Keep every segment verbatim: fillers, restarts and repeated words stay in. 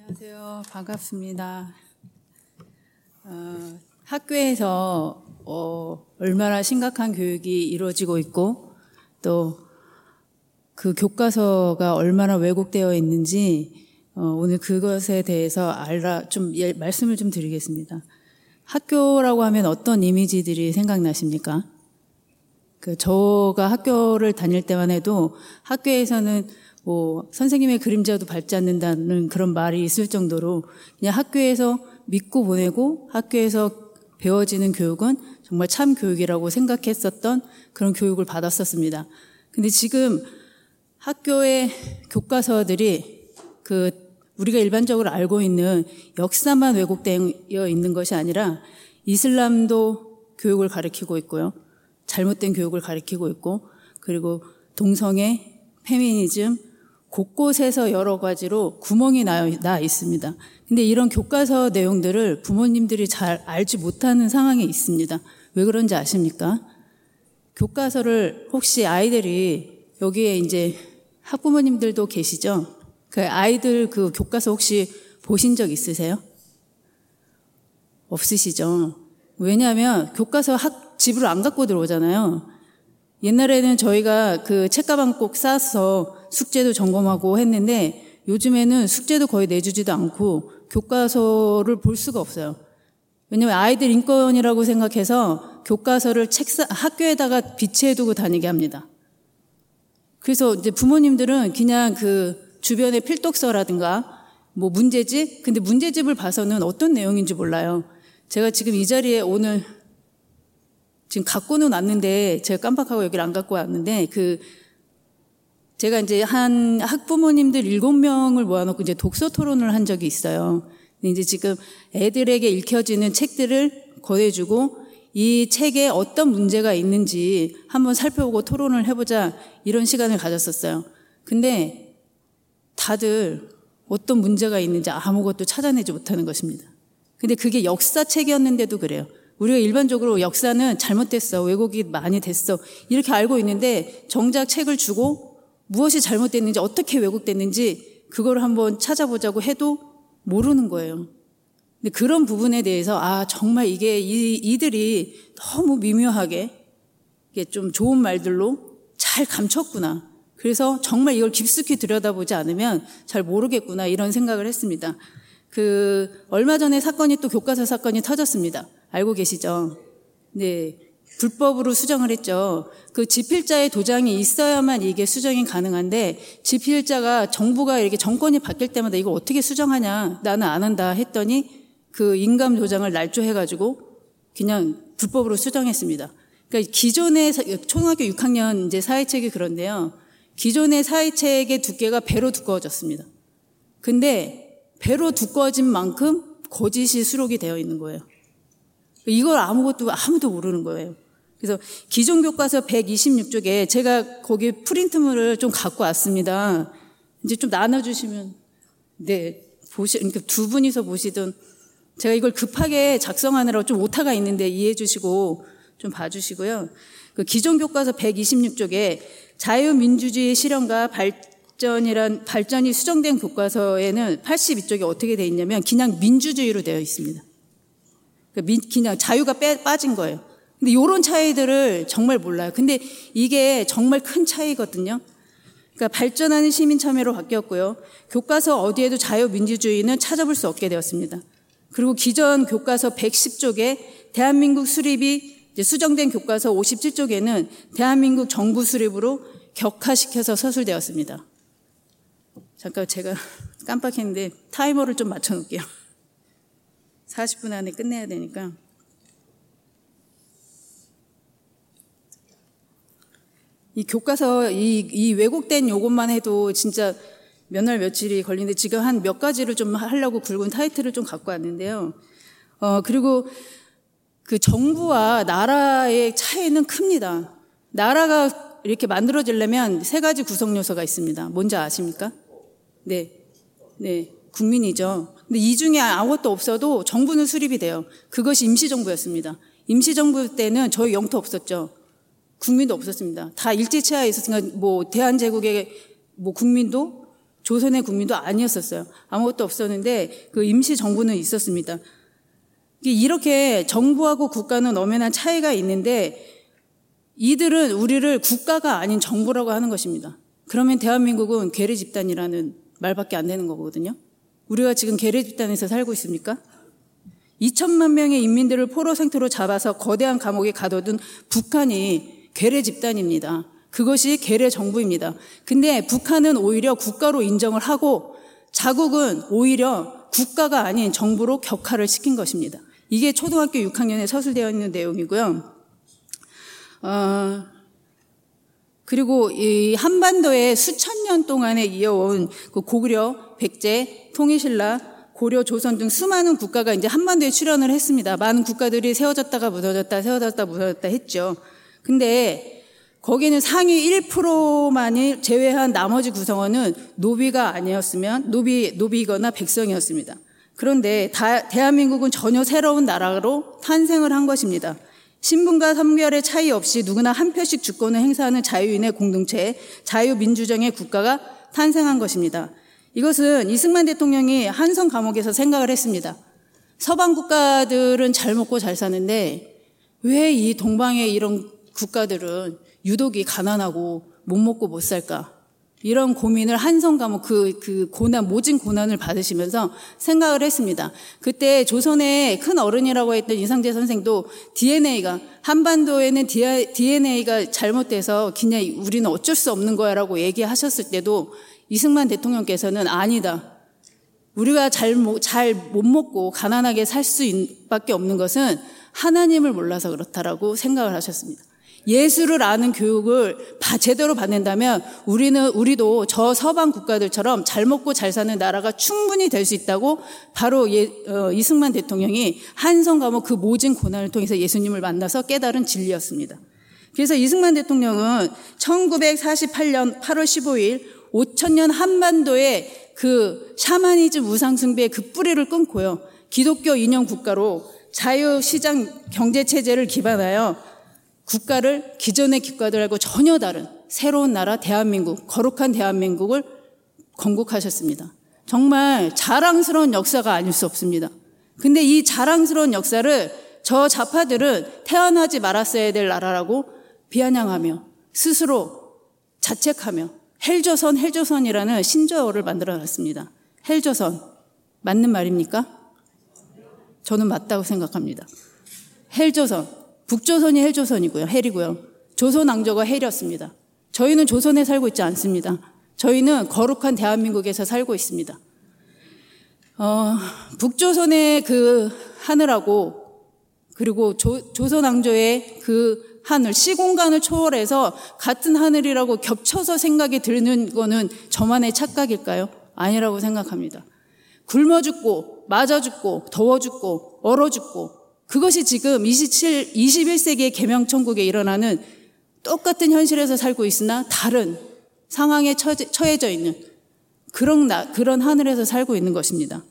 안녕하세요. 반갑습니다. 어, 학교에서 어, 얼마나 심각한 교육이 이루어지고 있고 또 그 교과서가 얼마나 왜곡되어 있는지 어, 오늘 그것에 대해서 알아 좀 예, 말씀을 좀 드리겠습니다. 학교라고 하면 어떤 이미지들이 생각나십니까? 그 저가 학교를 다닐 때만 해도 학교에서는 뭐 선생님의 그림자도 밟지 않는다는 그런 말이 있을 정도로 그냥 학교에서 믿고 보내고 학교에서 배워지는 교육은 정말 참 교육이라고 생각했었던 그런 교육을 받았었습니다. 근데 지금 학교의 교과서들이 그 우리가 일반적으로 알고 있는 역사만 왜곡되어 있는 것이 아니라 이슬람도 교육을 가르치고 있고요. 잘못된 교육을 가르치고 있고 그리고 동성애, 페미니즘 곳곳에서 여러 가지로 구멍이 나 있습니다. 근데 이런 교과서 내용들을 부모님들이 잘 알지 못하는 상황에 있습니다. 왜 그런지 아십니까? 교과서를 혹시 아이들이 여기에 이제 학부모님들도 계시죠? 그 아이들 그 교과서 혹시 보신 적 있으세요? 없으시죠? 왜냐하면 교과서 학, 집으로 안 갖고 들어오잖아요. 옛날에는 저희가 그 책가방 꼭 싸서 숙제도 점검하고 했는데 요즘에는 숙제도 거의 내주지도 않고 교과서를 볼 수가 없어요. 왜냐하면 아이들 인권이라고 생각해서 교과서를 책상, 학교에다가 비치해두고 다니게 합니다. 그래서 이제 부모님들은 그냥 그 주변에 필독서라든가 뭐 문제집, 근데 문제집을 봐서는 어떤 내용인지 몰라요. 제가 지금 이 자리에 오늘 지금 갖고는 왔는데 제가 깜빡하고 여기를 안 갖고 왔는데 그 제가 이제 한 학부모님들 일곱 명을 모아놓고 이제 독서 토론을 한 적이 있어요. 근데 이제 지금 애들에게 읽혀지는 책들을 권해주고 이 책에 어떤 문제가 있는지 한번 살펴보고 토론을 해보자 이런 시간을 가졌었어요. 근데 다들 어떤 문제가 있는지 아무것도 찾아내지 못하는 것입니다. 근데 그게 역사책이었는데도 그래요. 우리가 일반적으로 역사는 잘못됐어, 왜곡이 많이 됐어 이렇게 알고 있는데 정작 책을 주고 무엇이 잘못됐는지 어떻게 왜곡됐는지 그걸 한번 찾아보자고 해도 모르는 거예요. 근데 그런 부분에 대해서 아 정말 이게 이, 이들이 너무 미묘하게 이게 좀 좋은 말들로 잘 감췄구나. 그래서 정말 이걸 깊숙이 들여다보지 않으면 잘 모르겠구나 이런 생각을 했습니다. 그 얼마 전에 사건이 또 교과서 사건이 터졌습니다. 알고 계시죠? 네, 불법으로 수정을 했죠. 그 지필자의 도장이 있어야만 이게 수정이 가능한데 지필자가 정부가 이렇게 정권이 바뀔 때마다 이걸 어떻게 수정하냐 나는 안 한다 했더니 그 인감 도장을 날조해가지고 그냥 불법으로 수정했습니다. 그러니까 기존의 초등학교 육 학년 이제 사회책이 그런데요. 기존의 사회책의 두께가 배로 두꺼워졌습니다. 근데 배로 두꺼워진 만큼 거짓이 수록이 되어 있는 거예요. 이걸 아무것도 아무도 모르는 거예요. 그래서 기존 교과서 백이십육 쪽에 제가 거기 프린트물을 좀 갖고 왔습니다. 이제 좀 나눠주시면 네 보시 그러니까 두 분이서 보시든 제가 이걸 급하게 작성하느라고 좀 오타가 있는데 이해해 주시고 좀 봐주시고요. 그 기존 교과서 백이십육 쪽에 자유민주주의 실현과 발전이란 발전이 수정된 교과서에는 팔십이 쪽에 어떻게 되어 있냐면 그냥 민주주의로 되어 있습니다. 그냥 자유가 빼, 빠진 거예요. 근데 이런 차이들을 정말 몰라요. 근데 이게 정말 큰 차이거든요. 그러니까 발전하는 시민 참여로 바뀌었고요. 교과서 어디에도 자유민주주의는 찾아볼 수 없게 되었습니다. 그리고 기존 교과서 백십 쪽에 대한민국 수립이 이제 수정된 교과서 오십칠 쪽에는 대한민국 정부 수립으로 격화시켜서 서술되었습니다. 잠깐 제가 깜빡했는데 타이머를 좀 맞춰놓을게요. 사십 분 안에 끝내야 되니까. 이 교과서, 이, 이 왜곡된 요것만 해도 진짜 몇 날 며칠이 걸리는데 지금 한 몇 가지를 좀 하려고 굵은 타이틀을 좀 갖고 왔는데요. 어, 그리고 그 정부와 나라의 차이는 큽니다. 나라가 이렇게 만들어지려면 세 가지 구성 요소가 있습니다. 뭔지 아십니까? 네. 네. 국민이죠. 근데 이 중에 아무것도 없어도 정부는 수립이 돼요. 그것이 임시정부였습니다. 임시정부 때는 저희 영토 없었죠. 국민도 없었습니다. 다 일제치하에 있었으니까 뭐 대한제국의 뭐 국민도 조선의 국민도 아니었었어요. 아무것도 없었는데 그 임시 정부는 있었습니다. 이렇게 정부하고 국가는 엄연한 차이가 있는데 이들은 우리를 국가가 아닌 정부라고 하는 것입니다. 그러면 대한민국은 괴뢰 집단이라는 말밖에 안 되는 거거든요. 우리가 지금 괴뢰 집단에서 살고 있습니까? 이천만 명의 인민들을 포로 생토로 잡아서 거대한 감옥에 가둬둔 북한이 괴뢰 집단입니다. 그것이 괴뢰 정부입니다. 근데 북한은 오히려 국가로 인정을 하고 자국은 오히려 국가가 아닌 정부로 격화를 시킨 것입니다. 이게 초등학교 육 학년에 서술되어 있는 내용이고요. 어, 그리고 이 한반도에 수천 년 동안에 이어온 그 고구려, 백제, 통일신라, 고려, 조선 등 수많은 국가가 이제 한반도에 출현을 했습니다. 많은 국가들이 세워졌다가 무너졌다, 세워졌다 무너졌다 했죠. 근데 거기는 상위 일 퍼센트만을 제외한 나머지 구성원은 노비가 아니었으면 노비, 노비이거나 백성이었습니다. 그런데 다, 대한민국은 전혀 새로운 나라로 탄생을 한 것입니다. 신분과 성별의 차이 없이 누구나 한 표씩 주권을 행사하는 자유인의 공동체, 자유민주정의 국가가 탄생한 것입니다. 이것은 이승만 대통령이 한성 감옥에서 생각을 했습니다. 서방 국가들은 잘 먹고 잘 사는데 왜 이 동방의 이런 국가들은 유독이 가난하고 못 먹고 못 살까? 이런 고민을 한성 감옥 그, 그 고난, 모진 고난을 받으시면서 생각을 했습니다. 그때 조선의 큰 어른이라고 했던 이상재 선생도 디엔에이가, 한반도에는 디엔에이가 잘못돼서 그냥 우리는 어쩔 수 없는 거야 라고 얘기하셨을 때도 이승만 대통령께서는 아니다. 우리가 잘, 잘 못 먹고 가난하게 살 수밖에 없는 것은 하나님을 몰라서 그렇다라고 생각을 하셨습니다. 예수를 아는 교육을 제대로 받는다면 우리는, 우리도 저 서방 국가들처럼 잘 먹고 잘 사는 나라가 충분히 될 수 있다고 바로 예, 어, 이승만 대통령이 한성 감옥 그 모진 고난을 통해서 예수님을 만나서 깨달은 진리였습니다. 그래서 이승만 대통령은 천구백사십팔 년 팔월 십오일 오천 년 한반도의 그 샤머니즘 우상숭배의 그 뿌리를 끊고요. 기독교 인형 국가로 자유시장 경제체제를 기반하여 국가를 기존의 국가들하고 전혀 다른 새로운 나라 대한민국, 거룩한 대한민국을 건국하셨습니다. 정말 자랑스러운 역사가 아닐 수 없습니다. 근데 이 자랑스러운 역사를 저 좌파들은 태어나지 말았어야 될 나라라고 비아냥하며 스스로 자책하며 헬조선, 헬조선이라는 신조어를 만들어놨습니다. 헬조선, 맞는 말입니까? 저는 맞다고 생각합니다. 헬조선. 북조선이 헬조선이고요. 헬이고요. 조선 왕조가 헬이었습니다. 저희는 조선에 살고 있지 않습니다. 저희는 거룩한 대한민국에서 살고 있습니다. 어, 북조선의 그 하늘하고 그리고 조, 조선 왕조의 그 하늘, 시공간을 초월해서 같은 하늘이라고 겹쳐서 생각이 드는 거는 저만의 착각일까요? 아니라고 생각합니다. 굶어 죽고 맞아 죽고 더워 죽고 얼어 죽고 그것이 지금 이십칠, 이십일 세기의 계명천국에 일어나는 똑같은 현실에서 살고 있으나 다른 상황에 처해져 있는 그런, 나, 그런 하늘에서 살고 있는 것입니다.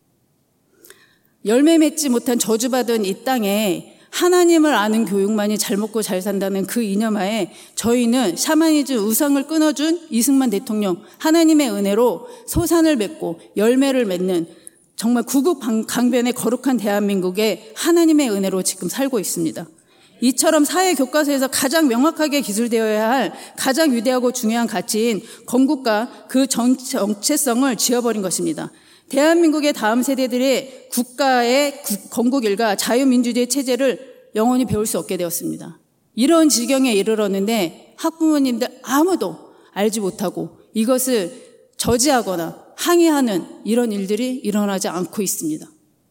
열매 맺지 못한 저주받은 이 땅에 하나님을 아는 교육만이 잘 먹고 잘 산다는 그 이념하에 저희는 샤머니즘 우상을 끊어준 이승만 대통령 하나님의 은혜로 소산을 맺고 열매를 맺는 정말 구국강변의 거룩한 대한민국에 하나님의 은혜로 지금 살고 있습니다. 이처럼 사회 교과서에서 가장 명확하게 기술되어야 할 가장 위대하고 중요한 가치인 건국과 그 정체성을 지워버린 것입니다. 대한민국의 다음 세대들의 국가의 건국 일과 자유민주주의 체제를 영원히 배울 수 없게 되었습니다. 이런 지경에 이르렀는데 학부모님들 아무도 알지 못하고 이것을 저지하거나 항의하는 이런 일들이 일어나지 않고 있습니다.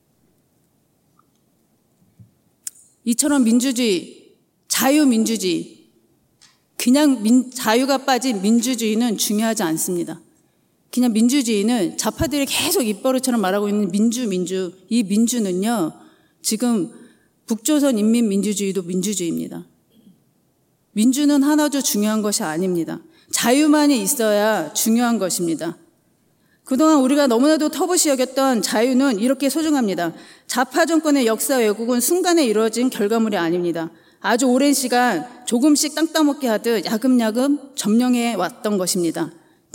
이처럼 민주주의, 자유민주주의, 그냥 민, 자유가 빠진 민주주의는 중요하지 않습니다. 그냥 민주주의는 좌파들이 계속 입버릇처럼 말하고 있는 민주, 민주, 이 민주는요, 지금 북조선 인민민주주의도 민주주의입니다. 민주는 하나도 중요한 것이 아닙니다. 자유만이 있어야 중요한 것입니다. 그동안 우리가 너무나도 터부시 여겼던 자유는 이렇게 소중합니다. 좌파 정권의 역사 왜곡은 순간에 이루어진 결과물이 아닙니다. 아주 오랜 시간 조금씩 땅 따먹게 하듯 야금야금 점령해 왔던 것입니다.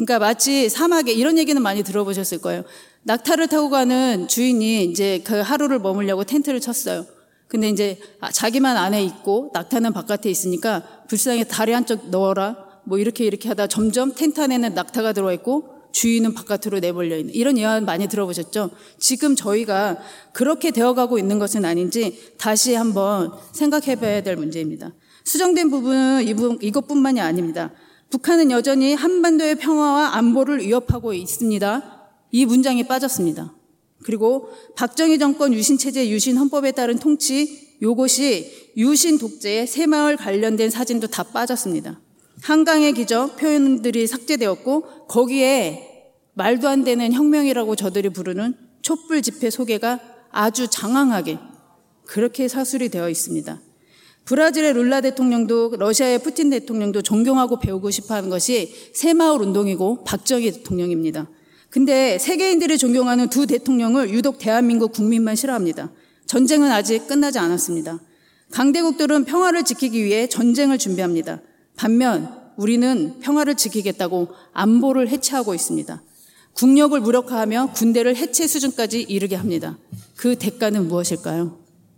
그러니까 마치 사막에 이런 얘기는 많이 들어보셨을 거예요. 낙타를 타고 가는 주인이 이제 그 하루를 머물려고 텐트를 쳤어요. 근데 이제 자기만 안에 있고 낙타는 바깥에 있으니까 불쌍히 다리 한쪽 넣어라 뭐 이렇게 이렇게 하다 점점 텐트 안에는 낙타가 들어와 있고 주인은 바깥으로 내몰려 있는 이런 예화 많이 들어보셨죠? 지금 저희가 그렇게 되어가고 있는 것은 아닌지 다시 한번 생각해 봐야 될 문제입니다. 수정된 부분은 이것뿐만이 아닙니다. 북한은 여전히 한반도의 평화와 안보를 위협하고 있습니다. 이 문장이 빠졌습니다. 그리고 박정희 정권 유신체제 유신헌법에 따른 통치, 요것이 유신 독재의 새마을 관련된 사진도 다 빠졌습니다. 한강의 기적 표현들이 삭제되었고 거기에 말도 안 되는 혁명이라고 저들이 부르는 촛불 집회 소개가 아주 장황하게 그렇게 사술이 되어 있습니다. 브라질의 룰라 대통령도 러시아의 푸틴 대통령도 존경하고 배우고 싶어하는 것이 새마을 운동이고 박정희 대통령입니다. 근데 세계인들이 존경하는 두 대통령을 유독 대한민국 국민만 싫어합니다. 전쟁은 아직 끝나지 않았습니다. 강대국들은 평화를 지키기 위해 전쟁을 준비합니다. 반면 우리는 평화를 지키겠다고 안보를 해체하고 있습니다. 국력을 무력화하며 군대를 해체 수준까지 이르게 합니다. 그 대가는 무엇일까요?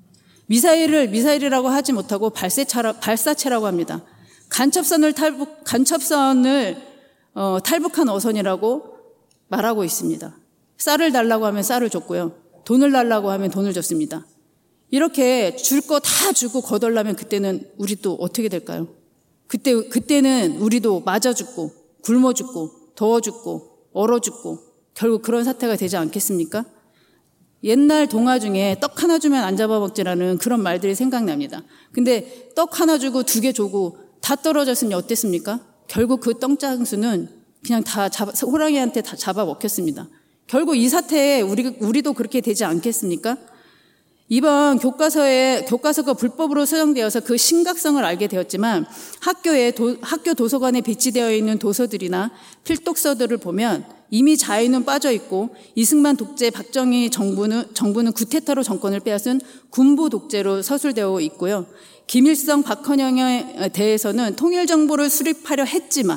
미사일을 미사일이라고 하지 못하고 발사체라, 발사체라고 합니다. 간첩선을 탈북, 간첩선을 어, 탈북한 어선이라고 말하고 있습니다. 쌀을 달라고 하면 쌀을 줬고요. 돈을 달라고 하면 돈을 줬습니다. 이렇게 줄 거 다 주고 거덜나면 그때는 우리 또 어떻게 될까요? 그때, 그때는 우리도 맞아 죽고, 굶어 죽고, 더워 죽고, 얼어 죽고, 결국 그런 사태가 되지 않겠습니까? 옛날 동화 중에 떡 하나 주면 안 잡아먹지라는 그런 말들이 생각납니다. 근데 떡 하나 주고 두 개 주고 다 떨어졌으니 어땠습니까? 결국 그 떡장수는 그냥 다 잡아, 호랑이한테 다 잡아먹혔습니다. 결국 이 사태에 우리, 우리도 그렇게 되지 않겠습니까? 이번 교과서에, 교과서가 불법으로 수정되어서 그 심각성을 알게 되었지만 학교에, 도, 학교 도서관에 배치되어 있는 도서들이나 필독서들을 보면 이미 자유는 빠져 있고 이승만 독재 박정희 정부는, 정부는 구테타로 정권을 빼앗은 군부 독재로 서술되어 있고요. 김일성 박헌영에 대해서는 통일정보를 수립하려 했지만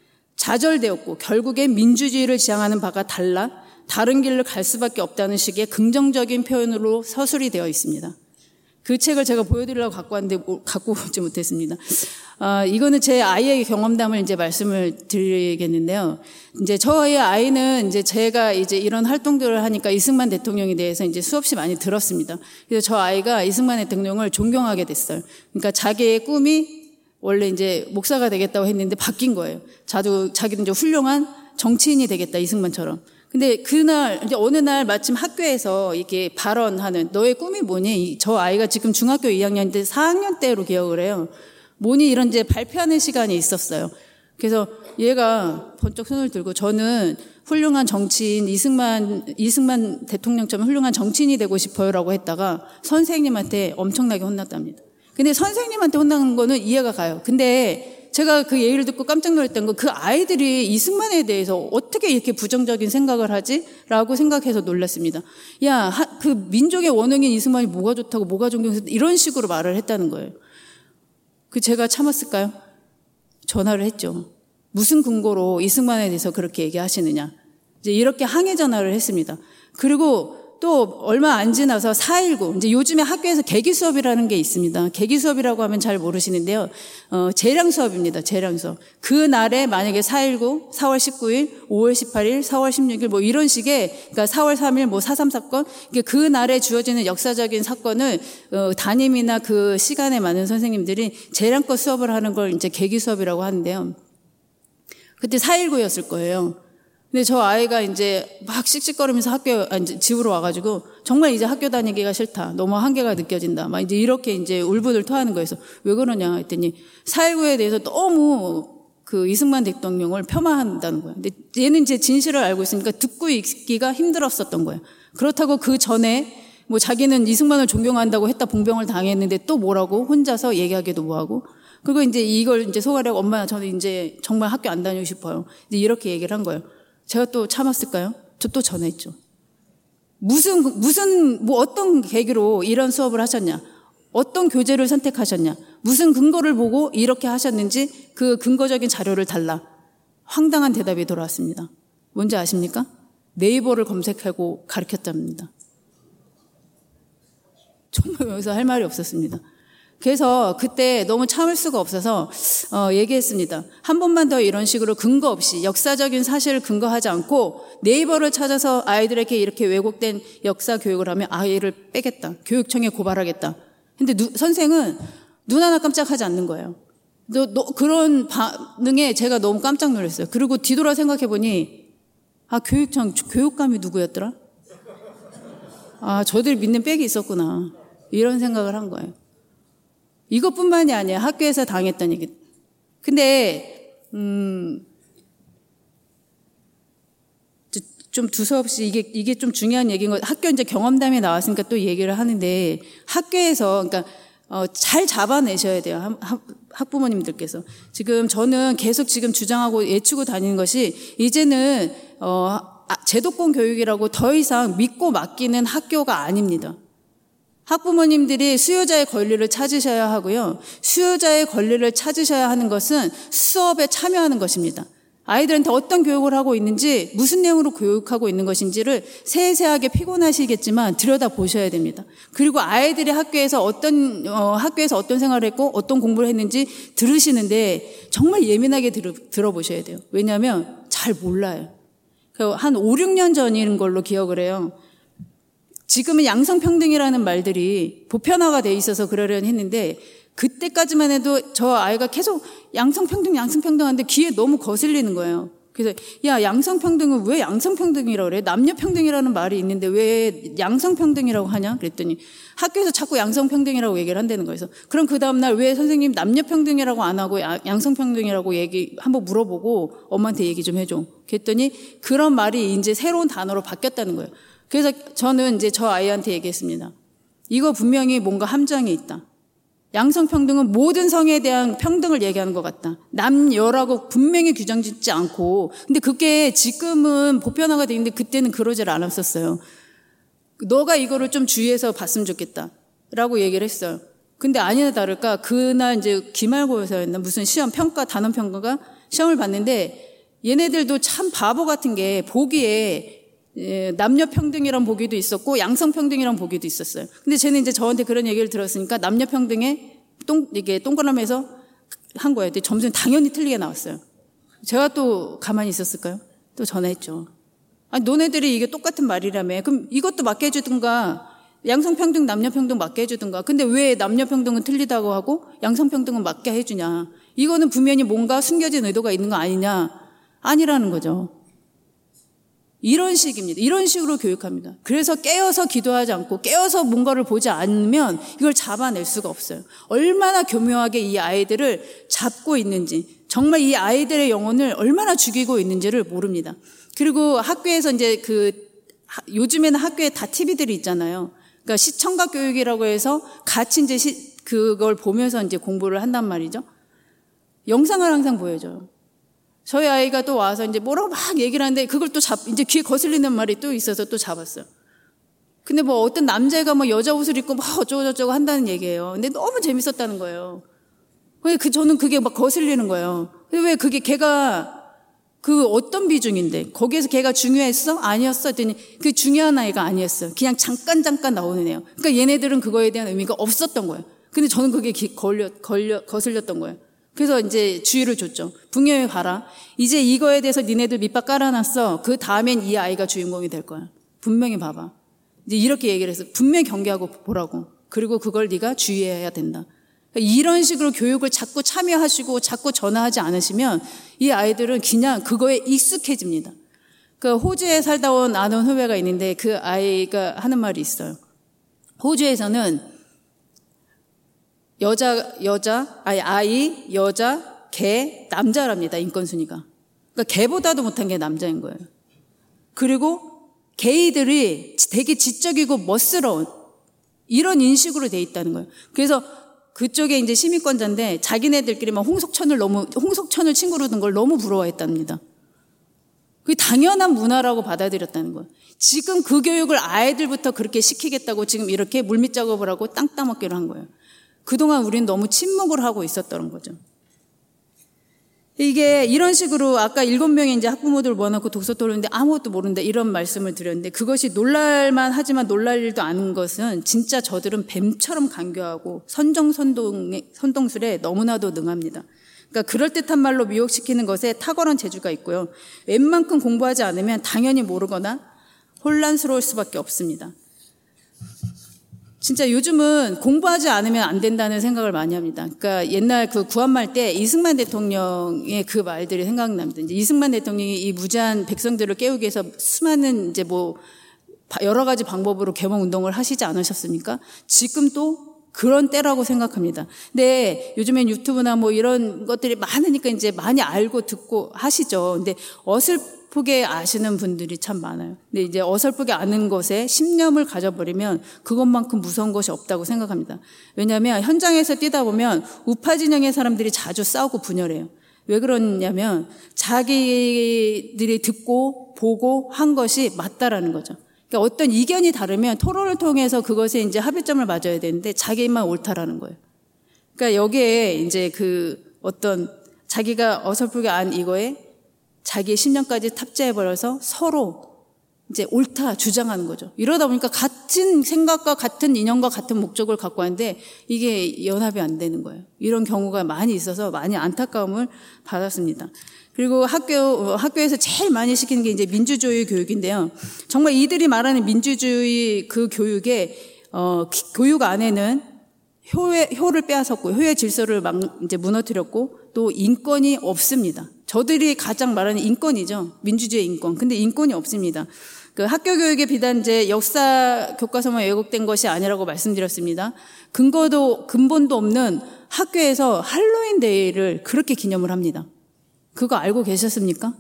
좌절되었고 결국엔 민주주의를 지향하는 바가 달라 다른 길을 갈 수밖에 없다는 식의 긍정적인 표현으로 서술이 되어 있습니다. 그 책을 제가 보여드리려고 갖고 왔는데 갖고 오지 못했습니다. 아, 이거는 제 아이의 경험담을 이제 말씀을 드리겠는데요. 이제 저희 아이는 이제 제가 이제 이런 활동들을 하니까 이승만 대통령에 대해서 이제 수없이 많이 들었습니다. 그래서 저 아이가 이승만 대통령을 존경하게 됐어요. 그러니까 자기의 꿈이 원래 이제 목사가 되겠다고 했는데 바뀐 거예요. 자도 자기는 이제 훌륭한 정치인이 되겠다 이승만처럼. 근데 그날 이제 어느 날 마침 학교에서 이렇게 발언하는 너의 꿈이 뭐니? 저 아이가 지금 중학교 이 학년인데 사 학년 때로 기억을 해요. 뭐니 이런 이제 발표하는 시간이 있었어요. 그래서 얘가 번쩍 손을 들고 저는 훌륭한 정치인 이승만 이승만 대통령처럼 훌륭한 정치인이 되고 싶어요라고 했다가 선생님한테 엄청나게 혼났답니다. 근데 선생님한테 혼나는 거는 이해가 가요. 근데 제가 그 얘기를 듣고 깜짝 놀랐던 건 그 아이들이 이승만에 대해서 어떻게 이렇게 부정적인 생각을 하지? 라고 생각해서 놀랐습니다. 야, 그 민족의 원흉인 이승만이 뭐가 좋다고 뭐가 존경해서 이런 식으로 말을 했다는 거예요. 그 제가 참았을까요? 전화를 했죠. 무슨 근거로 이승만에 대해서 그렇게 얘기하시느냐. 이제 이렇게 항의 전화를 했습니다. 그리고 또 얼마 안 지나서 사 일구 이제 요즘에 학교에서 계기 수업이라는 게 있습니다. 계기 수업이라고 하면 잘 모르시는데요. 어, 재량 수업입니다. 재량 수업. 그 날에 만약에 사 일구, 사월 십구일, 오월 십팔일, 사월 십육일 뭐 이런 식의 그러니까 사월 삼일 뭐 사삼 사건 그 날에 주어지는 역사적인 사건을 어, 담임이나 그 시간에 많은 선생님들이 재량껏 수업을 하는 걸 이제 계기 수업이라고 하는데요. 그때 사 일구였을 거예요. 근데 저 아이가 이제 막 씩씩거리면서 학교, 아, 이제 집으로 와가지고 정말 이제 학교 다니기가 싫다. 너무 한계가 느껴진다. 막 이제 이렇게 이제 울분을 토하는 거여서 왜 그러냐 했더니 사 일구에 대해서 너무 그 이승만 대통령을 폄하한다는 거야. 근데 얘는 이제 진실을 알고 있으니까 듣고 있기가 힘들었었던 거야. 그렇다고 그 전에 뭐 자기는 이승만을 존경한다고 했다 봉병을 당했는데 또 뭐라고 혼자서 얘기하기도 뭐하고 그리고 이제 이걸 이제 소가려고 엄마 저는 이제 정말 학교 안 다니고 싶어요. 이제 이렇게 얘기를 한 거예요. 제가 또 참았을까요? 저 또 전화했죠. 무슨, 무슨, 뭐 어떤 계기로 이런 수업을 하셨냐? 어떤 교재를 선택하셨냐? 무슨 근거를 보고 이렇게 하셨는지 그 근거적인 자료를 달라. 황당한 대답이 돌아왔습니다. 뭔지 아십니까? 네이버를 검색하고 가르쳤답니다. 정말 여기서 할 말이 없었습니다. 그래서 그때 너무 참을 수가 없어서 어, 얘기했습니다. 한 번만 더 이런 식으로 근거 없이 역사적인 사실을 근거하지 않고 네이버를 찾아서 아이들에게 이렇게 왜곡된 역사 교육을 하면 아이를 빼겠다. 교육청에 고발하겠다. 근데 누, 선생은 눈 하나 깜짝하지 않는 거예요. 너, 너, 그런 반응에 제가 너무 깜짝 놀랐어요. 그리고 뒤돌아 생각해보니 아 교육청 교육감이 누구였더라? 아 저들 믿는 빽이 있었구나. 이런 생각을 한 거예요. 이것뿐만이 아니야. 학교에서 당했던 얘기. 근데 음, 좀 두서없이 이게 이게 좀 중요한 얘기인 거. 학교 이제 경험담이 나왔으니까 또 얘기를 하는데 학교에서 그러니까 어, 잘 잡아내셔야 돼요. 학, 학부모님들께서. 지금 저는 계속 지금 주장하고 예치고 다니는 것이 이제는 어, 제도권 교육이라고 더 이상 믿고 맡기는 학교가 아닙니다. 학부모님들이 수요자의 권리를 찾으셔야 하고요. 수요자의 권리를 찾으셔야 하는 것은 수업에 참여하는 것입니다. 아이들한테 어떤 교육을 하고 있는지, 무슨 내용으로 교육하고 있는 것인지를 세세하게 피곤하시겠지만 들여다보셔야 됩니다. 그리고 아이들이 학교에서 어떤 어, 학교에서 어떤 생활을 했고 어떤 공부를 했는지 들으시는데 정말 예민하게 들어, 들어보셔야 돼요. 왜냐하면 잘 몰라요. 한 오, 육 년 전인 걸로 기억을 해요. 지금은 양성평등이라는 말들이 보편화가 돼 있어서 그러려니 했는데 그때까지만 해도 저 아이가 계속 양성평등 양성평등 하는데 귀에 너무 거슬리는 거예요. 그래서 야 양성평등은 왜 양성평등이라고 그래? 남녀평등이라는 말이 있는데 왜 양성평등이라고 하냐? 그랬더니 학교에서 자꾸 양성평등이라고 얘기를 한다는 거예요. 그래서 그럼 그 다음날 왜 선생님 남녀평등이라고 안 하고 양성평등이라고 얘기 한번 물어보고 엄마한테 얘기 좀 해줘. 그랬더니 그런 말이 이제 새로운 단어로 바뀌었다는 거예요. 그래서 저는 이제 저 아이한테 얘기했습니다. 이거 분명히 뭔가 함정이 있다. 양성평등은 모든 성에 대한 평등을 얘기하는 것 같다. 남여라고 분명히 규정짓지 않고. 근데 그게 지금은 보편화가 돼 있는데 그때는 그러질 않았었어요. 너가 이거를 좀 주의해서 봤으면 좋겠다. 라고 얘기를 했어요. 근데 아니나 다를까 그날 이제 기말고사였나 무슨 시험 평가 단원 평가가 시험을 봤는데 얘네들도 참 바보 같은 게 보기에 예, 남녀평등이란 보기도 있었고 양성평등이란 보기도 있었어요. 근데 쟤는 이제 저한테 그런 얘기를 들었으니까 남녀평등에 동, 이게 동그라미에서 한 거예요. 근데 점수는 당연히 틀리게 나왔어요. 제가 또 가만히 있었을까요? 또 전화했죠. 아니, 너네들이 이게 똑같은 말이라며. 그럼 이것도 맞게 해주든가, 양성평등, 남녀평등 맞게 해주든가. 근데 왜 남녀평등은 틀리다고 하고 양성평등은 맞게 해주냐. 이거는 분명히 뭔가 숨겨진 의도가 있는 거 아니냐. 아니라는 거죠. 이런 식입니다. 이런 식으로 교육합니다. 그래서 깨어서 기도하지 않고 깨어서 뭔가를 보지 않으면 이걸 잡아낼 수가 없어요. 얼마나 교묘하게 이 아이들을 잡고 있는지, 정말 이 아이들의 영혼을 얼마나 죽이고 있는지를 모릅니다. 그리고 학교에서 이제 그 요즘에는 학교에 다 티비들이 있잖아요. 그러니까 시청각 교육이라고 해서 같이 이제 시, 그걸 보면서 이제 공부를 한단 말이죠. 영상을 항상 보여줘요. 저희 아이가 또 와서 이제 뭐라고 막 얘기를 하는데 그걸 또 잡, 이제 귀에 거슬리는 말이 또 있어서 또 잡았어요. 근데 뭐 어떤 남자애가 뭐 여자 옷을 입고 막 어쩌고저쩌고 한다는 얘기예요. 근데 너무 재밌었다는 거예요. 근데 그, 저는 그게 막 거슬리는 거예요. 근데 왜 그게 걔가 그 어떤 비중인데 거기에서 걔가 중요했어? 아니었어? 했더니 그 중요한 아이가 아니었어요. 그냥 잠깐 잠깐 나오는 애요. 그러니까 얘네들은 그거에 대한 의미가 없었던 거예요. 근데 저는 그게 기, 걸려, 걸려, 거슬렸던 거예요. 그래서 이제 주의를 줬죠. 분명히 봐라. 이제 이거에 대해서 니네들 밑밥 깔아놨어. 그 다음엔 이 아이가 주인공이 될 거야. 분명히 봐봐. 이제 이렇게 얘기를 해서 분명히 경계하고 보라고. 그리고 그걸 네가 주의해야 된다. 이런 식으로 교육을 자꾸 참여하시고 자꾸 전화하지 않으시면 이 아이들은 그냥 그거에 익숙해집니다. 그 호주에 살다 온 아는 후배가 있는데 그 아이가 하는 말이 있어요. 호주에서는 여자, 여자, 아니, 아이, 여자, 개, 남자랍니다. 인권순위가. 그러니까 개보다도 못한 게 남자인 거예요. 그리고 게이들이 되게 지적이고 멋스러운 이런 인식으로 돼 있다는 거예요. 그래서 그쪽에 이제 시민권자인데 자기네들끼리만 홍석천을 너무, 홍석천을 친구로 둔 걸 너무 부러워했답니다. 그게 당연한 문화라고 받아들였다는 거예요. 지금 그 교육을 아이들부터 그렇게 시키겠다고 지금 이렇게 물밑 작업을 하고 땅 따먹기를 한 거예요. 그동안 우리는 너무 침묵을 하고 있었던 거죠. 이게 이런 식으로 아까 일곱 명의 이제 학부모들 모아놓고 독서 토론인데 아무것도 모른다 이런 말씀을 드렸는데 그것이 놀랄만 하지만 놀랄 일도 아닌 것은 진짜 저들은 뱀처럼 간교하고 선정선동, 선동술에 너무나도 능합니다. 그러니까 그럴듯한 말로 미혹시키는 것에 탁월한 재주가 있고요. 웬만큼 공부하지 않으면 당연히 모르거나 혼란스러울 수밖에 없습니다. 진짜 요즘은 공부하지 않으면 안 된다는 생각을 많이 합니다. 그러니까 옛날 그 구한말 때 이승만 대통령의 그 말들이 생각납니다. 이제 이승만 대통령이 이 무지한 백성들을 깨우기 위해서 수많은 이제 뭐 여러 가지 방법으로 계몽 운동을 하시지 않으셨습니까? 지금 또 그런 때라고 생각합니다. 근데 요즘엔 유튜브나 뭐 이런 것들이 많으니까 이제 많이 알고 듣고 하시죠. 근데 어설프게 아시는 분들이 참 많아요. 근데 이제 어설프게 아는 것에 신념을 가져버리면 그것만큼 무서운 것이 없다고 생각합니다. 왜냐하면 현장에서 뛰다 보면 우파 진영의 사람들이 자주 싸우고 분열해요. 왜 그러냐면 자기들이 듣고 보고 한 것이 맞다라는 거죠. 그러니까 어떤 이견이 다르면 토론을 통해서 그것에 이제 합의점을 맞아야 되는데 자기만 옳다라는 거예요. 그러니까 여기에 이제 그 어떤 자기가 어설프게 안 이거에 자기의 신념까지 탑재해버려서 서로 이제 옳다 주장하는 거죠. 이러다 보니까 같은 생각과 같은 이념과 같은 목적을 갖고 하는데 이게 연합이 안 되는 거예요. 이런 경우가 많이 있어서 많이 안타까움을 받았습니다. 그리고 학교, 학교에서 제일 많이 시키는 게 이제 민주주의 교육인데요. 정말 이들이 말하는 민주주의 그 교육에, 어, 교육 안에는 효의, 효를 빼앗았고, 효의 질서를 막 이제 무너뜨렸고, 또 인권이 없습니다. 저들이 가장 말하는 인권이죠. 민주주의 인권. 근데 인권이 없습니다. 그 학교 교육의 비단 이제 역사 교과서만 왜곡된 것이 아니라고 말씀드렸습니다. 근거도, 근본도 없는 학교에서 할로윈 데이를 그렇게 기념을 합니다. 그거 알고 계셨습니까?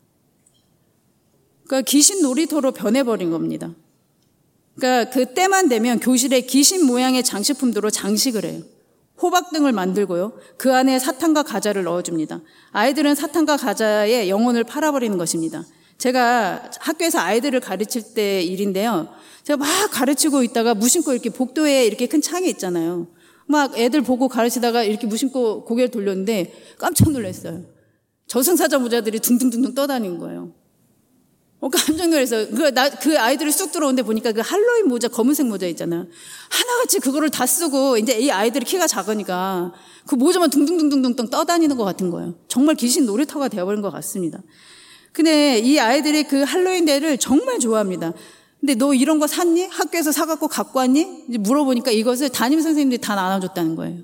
그러니까 귀신 놀이터로 변해버린 겁니다. 그러니까 그 때만 되면 교실에 귀신 모양의 장식품들로 장식을 해요. 호박등을 만들고요. 그 안에 사탕과 과자를 넣어줍니다. 아이들은 사탕과 과자에 영혼을 팔아버리는 것입니다. 제가 학교에서 아이들을 가르칠 때 일인데요. 제가 막 가르치고 있다가 무심코 이렇게 복도에 이렇게 큰 창이 있잖아요. 막 애들 보고 가르치다가 이렇게 무심코 고개를 돌렸는데 깜짝 놀랐어요. 저승사자모자들이 둥둥둥둥 떠다니는 거예요. 어, 깜짝 놀랐어요. 그, 나, 그 아이들이 쑥 들어오는데 보니까 그 할로윈 모자, 검은색 모자 있잖아요. 하나같이 그거를 다 쓰고, 이제 이 아이들이 키가 작으니까 그 모자만 둥둥둥둥둥 떠다니는 것 같은 거예요. 정말 귀신 놀이터가 되어버린 것 같습니다. 근데 이 아이들이 그 할로윈 데이를 정말 좋아합니다. 근데 너 이런 거 샀니? 학교에서 사갖고 갖고 왔니? 이제 물어보니까 이것을 담임 선생님들이 다 나눠줬다는 거예요.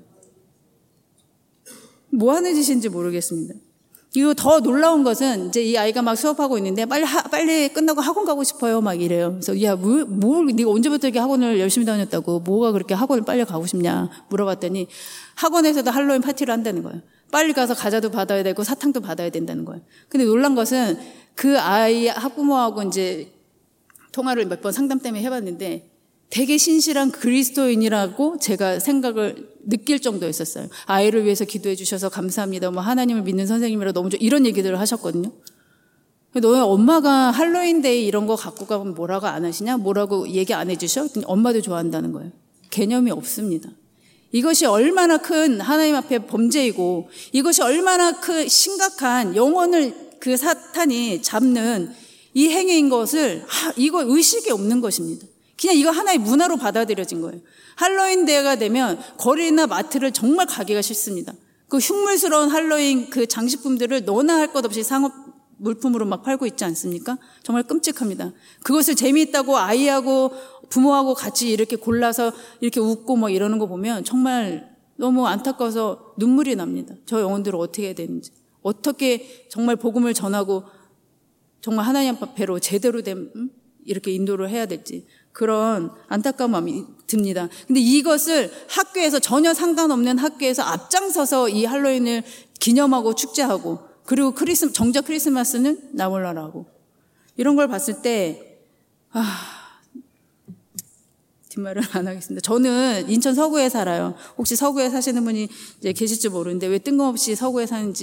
뭐 하는 짓인지 모르겠습니다. 이거 더 놀라운 것은 이제 이 아이가 막 수업하고 있는데 빨리 하, 빨리 끝나고 학원 가고 싶어요 막 이래요. 그래서 야, 뭐, 뭐 네가 언제부터 이렇게 학원을 열심히 다녔다고 뭐가 그렇게 학원을 빨리 가고 싶냐 물어봤더니 학원에서도 할로윈 파티를 한다는 거예요. 빨리 가서 과자도 받아야 되고 사탕도 받아야 된다는 거예요. 근데 놀란 것은 그 아이 학부모하고 이제 통화를 몇 번 상담 때문에 해봤는데 되게 신실한 그리스도인이라고 제가 생각을 느낄 정도였었어요. 아이를 위해서 기도해 주셔서 감사합니다. 뭐 하나님을 믿는 선생님이라 너무 좋 이런 얘기들을 하셨거든요. 너희 엄마가 할로윈데이 이런 거 갖고 가면 뭐라고 안 하시냐? 뭐라고 얘기 안 해주셔? 엄마도 좋아한다는 거예요. 개념이 없습니다. 이것이 얼마나 큰 하나님 앞에 범죄이고 이것이 얼마나 큰 심각한 영혼을 그 사탄이 잡는 이 행위인 것을 하, 이거 의식이 없는 것입니다. 그냥 이거 하나의 문화로 받아들여진 거예요. 할로윈 데이가 되면 거리나 마트를 정말 가기가 싫습니다. 그 흉물스러운 할로윈 그 장식품들을 너나 할 것 없이 상업 물품으로 막 팔고 있지 않습니까? 정말 끔찍합니다. 그것을 재미있다고 아이하고 부모하고 같이 이렇게 골라서 이렇게 웃고 뭐 이러는 거 보면 정말 너무 안타까워서 눈물이 납니다. 저 영혼들을 어떻게 해야 되는지. 어떻게 정말 복음을 전하고 정말 하나님 앞에로 제대로 된 이렇게 인도를 해야 될지. 그런 안타까운 마음이 듭니다. 근데 이것을 학교에서 전혀 상관없는 학교에서 앞장서서 이 할로윈을 기념하고 축제하고 그리고 크리스 정작 크리스마스는 나몰라라고 이런 걸 봤을 때 아, 뒷말은 안 하겠습니다. 저는 인천 서구에 살아요. 혹시 서구에 사시는 분이 이제 계실지 모르는데 왜 뜬금없이 서구에 사는지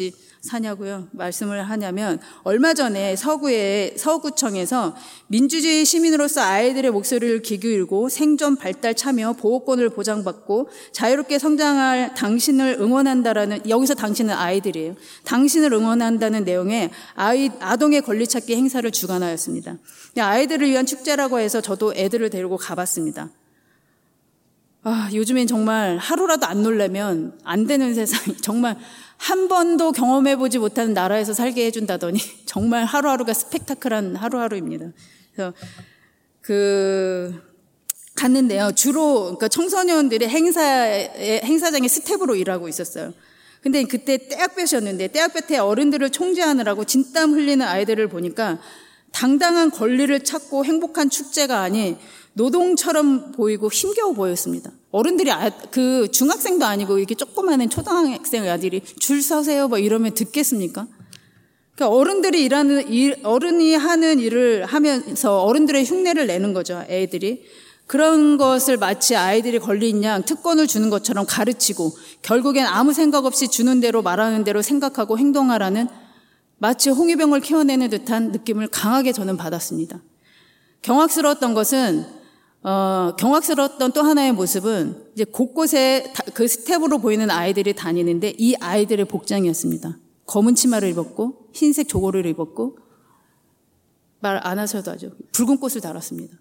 사냐고요? 말씀을 하냐면 얼마 전에 서구의 서구청에서 민주주의 시민으로서 아이들의 목소리를 귀 기울이고 생존, 발달, 참여, 보호권을 보장받고 자유롭게 성장할 당신을 응원한다라는, 여기서 당신은 아이들이에요. 당신을 응원한다는 내용의 아이, 아동의 권리찾기 행사를 주관하였습니다. 아이들을 위한 축제라고 해서 저도 애들을 데리고 가봤습니다. 아, 요즘엔 정말 하루라도 안 놀라면 안 되는 세상이, 정말 한 번도 경험해보지 못하는 나라에서 살게 해준다더니 정말 하루하루가 스펙타클한 하루하루입니다. 그래서 그 갔는데요. 주로 그러니까 청소년들이 행사에 행사장의 스텝으로 일하고 있었어요. 근데 그때 떼약볕이었는데 떼약볕에 어른들을 총재하느라고 진땀 흘리는 아이들을 보니까 당당한 권리를 찾고 행복한 축제가 아닌 노동처럼 보이고 힘겨워 보였습니다. 어른들이 아, 그 중학생도 아니고 이렇게 조그마한 초등학생 아들이 줄 서세요 뭐 이러면 듣겠습니까? 그러니까 어른들이 일하는 일, 어른이 하는 일을 하면서 어른들의 흉내를 내는 거죠. 애들이 그런 것을 마치 아이들이 권리인 양 특권을 주는 것처럼 가르치고 결국엔 아무 생각 없이 주는 대로 말하는 대로 생각하고 행동하라는 마치 홍위병을 키워내는 듯한 느낌을 강하게 저는 받았습니다. 경악스러웠던 것은 어, 경악스러웠던 또 하나의 모습은 이제 곳곳에 다, 그 스텝으로 보이는 아이들이 다니는데 이 아이들의 복장이었습니다. 검은 치마를 입었고 흰색 조거를 입었고 말 안 하셔도 하죠. 붉은 꽃을 달았습니다.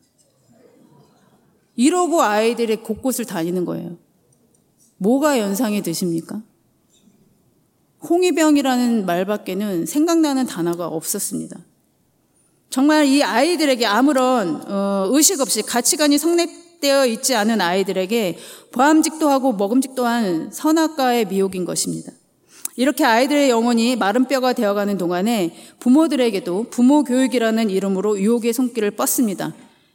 이러고 아이들이 곳곳을 다니는 거예요. 뭐가 연상이 드십니까? 홍위병이라는 말밖에는 생각나는 단어가 없었습니다. 정말 이 아이들에게 아무런 어, 의식 없이 가치관이 성립되어 있지 않은 아이들에게 보암직도 하고 먹음직도 한 선악과의 미혹인 것입니다. 이렇게 아이들의 영혼이 마른 뼈가 되어가는 동안에 부모들에게도 부모 교육이라는 이름으로 유혹의 손길을 뻗습니다.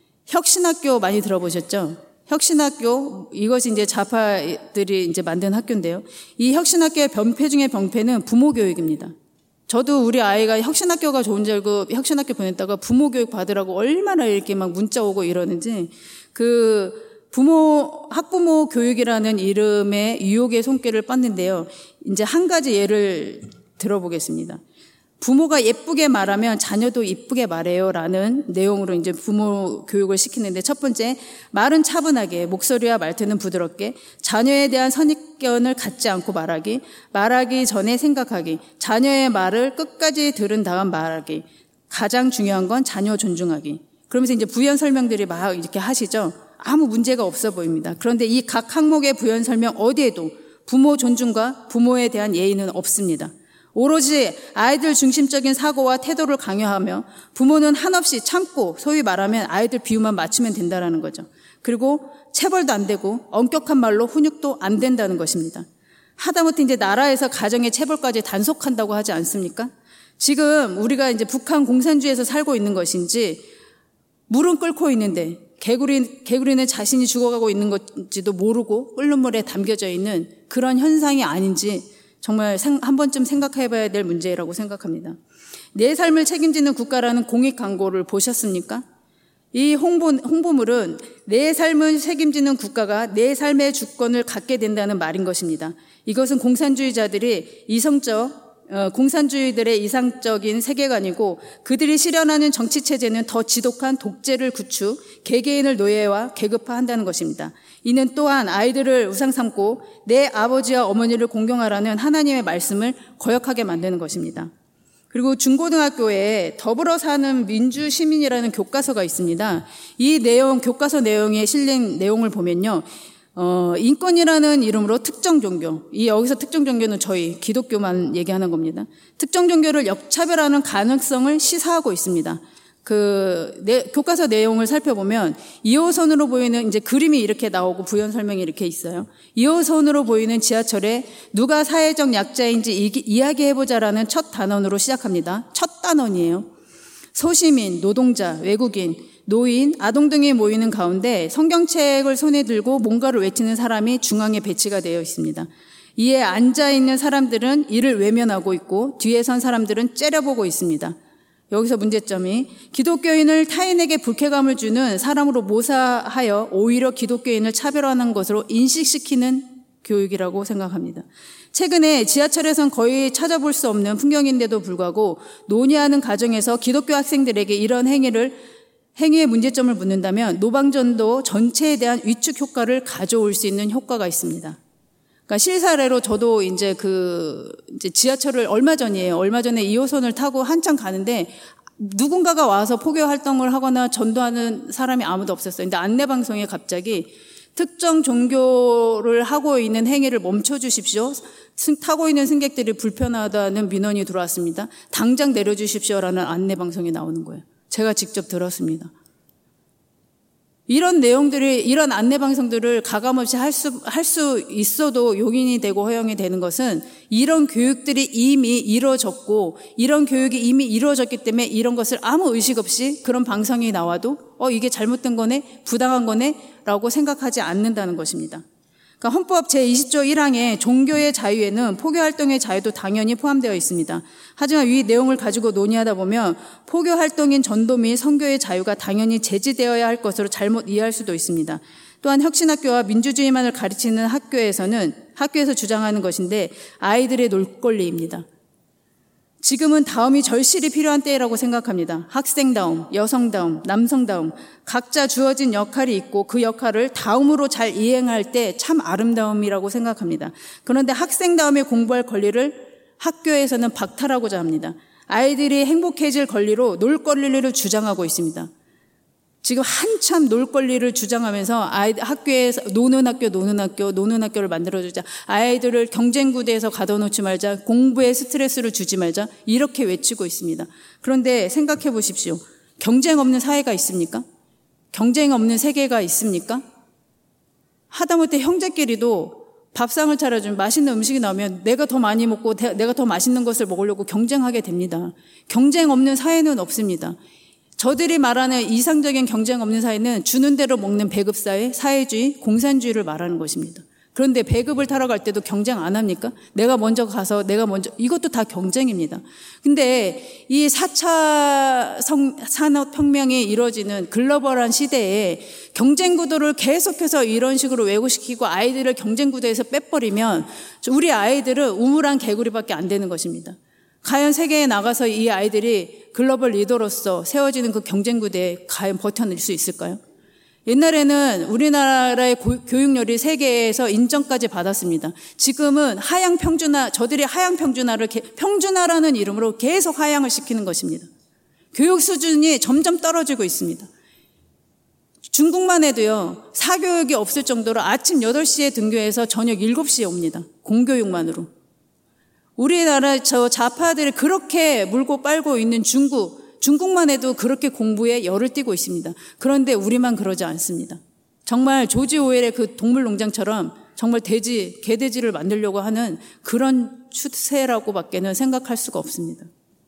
혁신학교 많이 들어보셨죠? 혁신학교, 이것이 이제 좌파들이 이제 만든 학교인데요. 이 혁신학교의 병폐 중에 병폐는 부모 교육입니다. 저도 우리 아이가 혁신학교가 좋은 줄 알고 혁신학교 보냈다가 부모 교육 받으라고 얼마나 이렇게 막 문자 오고 이러는지 그 부모, 학부모 교육이라는 이름의 유혹의 손길을 뻗는데요. 이제 한 가지 예를 들어보겠습니다. 부모가 예쁘게 말하면 자녀도 이쁘게 말해요 라는 내용으로 이제 부모 교육을 시키는데 첫 번째, 말은 차분하게, 목소리와 말투는 부드럽게, 자녀에 대한 선입견을 갖지 않고 말하기, 말하기 전에 생각하기, 자녀의 말을 끝까지 들은 다음 말하기, 가장 중요한 건 자녀 존중하기. 그러면서 이제 부연 설명들이 막 이렇게 하시죠. 아무 문제가 없어 보입니다. 그런데 이 각 항목의 부연 설명 어디에도 부모 존중과 부모에 대한 예의는 없습니다. 오로지 아이들 중심적인 사고와 태도를 강요하며 부모는 한없이 참고 소위 말하면 아이들 비유만 맞추면 된다는 거죠. 그리고 체벌도 안 되고 엄격한 말로 훈육도 안 된다는 것입니다. 하다못해 이제 나라에서 가정의 체벌까지 단속한다고 하지 않습니까? 지금 우리가 이제 북한 공산주의에서 살고 있는 것인지 물은 끓고 있는데 개구리, 개구리는 자신이 죽어가고 있는 건지도 모르고 끓는 물에 담겨져 있는 그런 현상이 아닌지 정말 한 번쯤 생각해봐야 될 문제라고 생각합니다. 내 삶을 책임지는 국가라는 공익 광고를 보셨습니까? 이 홍보, 홍보물은 내 삶을 책임지는 국가가 내 삶의 주권을 갖게 된다는 말인 것입니다. 이것은 공산주의자들이 이성적, 어, 공산주의들의 이상적인 세계관이고 그들이 실현하는 정치체제는 더 지독한 독재를 구축, 개개인을 노예와 계급화한다는 것입니다. 이는 또한 아이들을 우상 삼고 내 아버지와 어머니를 공경하라는 하나님의 말씀을 거역하게 만드는 것입니다. 그리고 중고등학교에 더불어 사는 민주시민이라는 교과서가 있습니다. 이 내용, 교과서 내용에 실린 내용을 보면요. 어, 인권이라는 이름으로 특정 종교, 이 여기서 특정 종교는 저희 기독교만 얘기하는 겁니다. 특정 종교를 역차별하는 가능성을 시사하고 있습니다. 그 내, 교과서 내용을 살펴보면 이 호선으로 보이는 이제 그림이 이렇게 나오고 부연 설명이 이렇게 있어요. 이 호선으로 보이는 지하철에 누가 사회적 약자인지 이, 이야기해보자라는 첫 단원으로 시작합니다. 첫 단원이에요. 소시민, 노동자, 외국인, 노인, 아동 등이 모이는 가운데 성경책을 손에 들고 뭔가를 외치는 사람이 중앙에 배치가 되어 있습니다. 이에 앉아있는 사람들은 이를 외면하고 있고 뒤에 선 사람들은 째려보고 있습니다. 여기서 문제점이 기독교인을 타인에게 불쾌감을 주는 사람으로 모사하여 오히려 기독교인을 차별하는 것으로 인식시키는 교육이라고 생각합니다. 최근에 지하철에선 거의 찾아볼 수 없는 풍경인데도 불구하고 논의하는 과정에서 기독교 학생들에게 이런 행위를 행위의 문제점을 묻는다면 노방전도 전체에 대한 위축 효과를 가져올 수 있는 효과가 있습니다. 그러니까 실사례로 저도 이제 그 이제 지하철을 얼마 전이에요. 얼마 전에 이 호선을 타고 한참 가는데 누군가가 와서 포교 활동을 하거나 전도하는 사람이 아무도 없었어요. 근데 안내 방송에 갑자기 특정 종교를 하고 있는 행위를 멈춰 주십시오. 타고 있는 승객들이 불편하다는 민원이 들어왔습니다. 당장 내려주십시오라는 안내 방송이 나오는 거예요. 제가 직접 들었습니다. 이런 내용들이, 이런 안내 방송들을 가감없이 할 수, 할 수 있어도 용인이 되고 허용이 되는 것은 이런 교육들이 이미 이루어졌고, 이런 교육이 이미 이루어졌기 때문에 이런 것을 아무 의식 없이 그런 방송이 나와도, 어, 이게 잘못된 거네, 부당한 거네, 라고 생각하지 않는다는 것입니다. 그러니까 헌법 제이십 조 일 항의 종교의 자유에는 포교활동의 자유도 당연히 포함되어 있습니다. 하지만 이 내용을 가지고 논의하다 보면 포교활동인 전도 및 선교의 자유가 당연히 제지되어야 할 것으로 잘못 이해할 수도 있습니다. 또한 혁신학교와 민주주의만을 가르치는 학교에서는 학교에서 주장하는 것인데 아이들의 놀 권리입니다. 지금은 다음이 절실히 필요한 때라고 생각합니다. 학생다움, 여성다움, 남성다움 각자 주어진 역할이 있고 그 역할을 다음으로 잘 이행할 때 참 아름다움이라고 생각합니다. 그런데 학생다움에 공부할 권리를 학교에서는 박탈하고자 합니다. 아이들이 행복해질 권리로 놀 권리를 주장하고 있습니다. 지금 한참 놀 권리를 주장하면서 아이들 학교에서 노는 학교, 노는 학교, 노는 학교를 만들어주자. 아이들을 경쟁 구대에서 가둬놓지 말자. 공부에 스트레스를 주지 말자. 이렇게 외치고 있습니다. 그런데 생각해 보십시오. 경쟁 없는 사회가 있습니까? 경쟁 없는 세계가 있습니까? 하다못해 형제끼리도 밥상을 차려주면 맛있는 음식이 나오면 내가 더 많이 먹고 내가 더 맛있는 것을 먹으려고 경쟁하게 됩니다. 경쟁 없는 사회는 없습니다. 저들이 말하는 이상적인 경쟁 없는 사회는 주는 대로 먹는 배급사회, 사회주의, 공산주의를 말하는 것입니다. 그런데 배급을 타러 갈 때도 경쟁 안 합니까? 내가 먼저 가서 내가 먼저, 이것도 다 경쟁입니다. 근데 이 사 차 산업혁명이 이루어지는 글로벌한 시대에 경쟁 구도를 계속해서 이런 식으로 왜곡시키고 아이들을 경쟁 구도에서 빼버리면 우리 아이들은 우물한 개구리밖에 안 되는 것입니다. 과연 세계에 나가서 이 아이들이 글로벌 리더로서 세워지는 그 경쟁 구대에 과연 버텨낼 수 있을까요? 옛날에는 우리나라의 고, 교육열이 세계에서 인정까지 받았습니다. 지금은 하향 평준화, 저들이 하향 평준화를, 평준화라는 이름으로 계속 하향을 시키는 것입니다. 교육 수준이 점점 떨어지고 있습니다. 중국만 해도요, 사교육이 없을 정도로 아침 여덟 시에 등교해서 저녁 일곱 시에 옵니다. 공교육만으로. 우리나라 저 좌파들이 그렇게 물고 빨고 있는 중국, 중국만 해도 그렇게 공부에 열을 띠고 있습니다. 그런데 우리만 그러지 않습니다. 정말 조지 오웰의 그 동물농장처럼 정말 돼지, 개돼지를 만들려고 하는 그런 추세라고밖에는 생각할 수가 없습니다.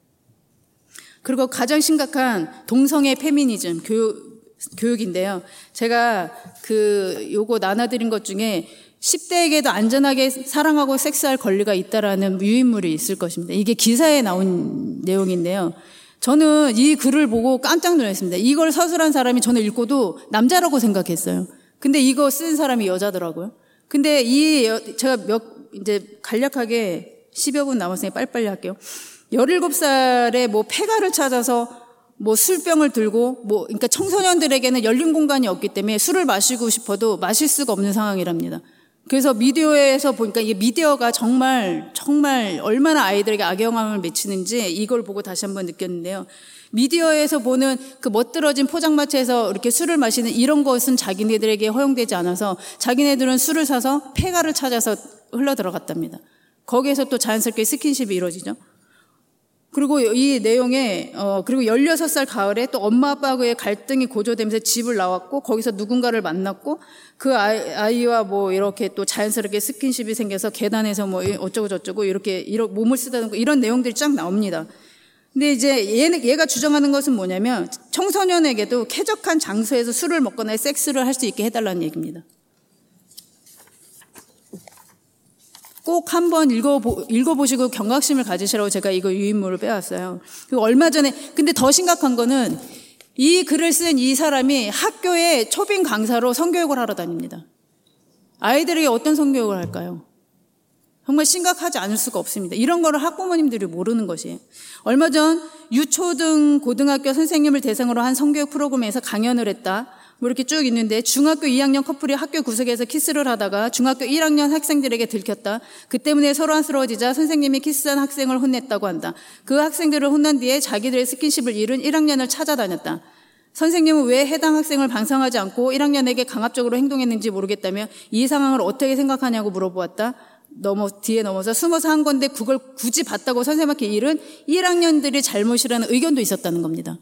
그리고 가장 심각한 동성애 페미니즘 교육, 교육인데요. 제가 그 요거 나눠드린 것 중에 십 대에게도 안전하게 사랑하고 섹스할 권리가 있다라는 유인물이 있을 것입니다. 이게 기사에 나온 내용인데요. 저는 이 글을 보고 깜짝 놀랐습니다. 이걸 서술한 사람이 저는 읽고도 남자라고 생각했어요. 근데 이거 쓴 사람이 여자더라고요. 근데 이 제가 몇 이제 간략하게 십여 분 남았으니 빨리빨리 할게요. 열일곱 살에 뭐 폐가를 찾아서 뭐 술병을 들고 뭐 그러니까 청소년들에게는 열린 공간이 없기 때문에 술을 마시고 싶어도 마실 수가 없는 상황이랍니다. 그래서 미디어에서 보니까 이 미디어가 정말 정말 얼마나 아이들에게 악영향을 미치는지 이걸 보고 다시 한번 느꼈는데요. 미디어에서 보는 그 멋들어진 포장마차에서 이렇게 술을 마시는 이런 것은 자기네들에게 허용되지 않아서 자기네들은 술을 사서 폐가를 찾아서 흘러 들어갔답니다. 거기에서 또 자연스럽게 스킨십이 이루어지죠. 그리고 이 내용에 어 그리고 열여섯 살 가을에 또 엄마 아빠와의 갈등이 고조되면서 집을 나왔고 거기서 누군가를 만났고 그 아이, 아이와 뭐 이렇게 또 자연스럽게 스킨십이 생겨서 계단에서 뭐 어쩌고 저쩌고 이렇게 이런 몸을 쓰다듬고 이런 내용들이 쫙 나옵니다. 근데 이제 얘는 얘가 주장하는 것은 뭐냐면 청소년에게도 쾌적한 장소에서 술을 먹거나 섹스를 할 수 있게 해달라는 얘기입니다. 꼭 한번 읽어보, 읽어보시고 경각심을 가지시라고 제가 이거 유인물을 빼왔어요. 그리고 얼마 전에, 근데 더 심각한 거는 이 글을 쓴 이 사람이 학교에 초빙 강사로 성교육을 하러 다닙니다. 아이들에게 어떤 성교육을 할까요? 정말 심각하지 않을 수가 없습니다. 이런 거를 학부모님들이 모르는 것이에요. 얼마 전 유초등 고등학교 선생님을 대상으로 한 성교육 프로그램에서 강연을 했다. 뭐 이렇게 쭉 있는데 중학교 이 학년 커플이 학교 구석에서 키스를 하다가 중학교 일 학년 학생들에게 들켰다. 그 때문에 서로 안쓰러워지자 선생님이 키스한 학생을 혼냈다고 한다. 그 학생들을 혼난 뒤에 자기들의 스킨십을 잃은 일 학년을 찾아다녔다. 선생님은 왜 해당 학생을 반성하지 않고 일 학년에게 강압적으로 행동했는지 모르겠다며 이 상황을 어떻게 생각하냐고 물어보았다. 넘어, 뒤에 넘어서 숨어서 한 건데 그걸 굳이 봤다고 선생님한테 잃은 일 학년들이 잘못이라는 의견도 있었다는 겁니다.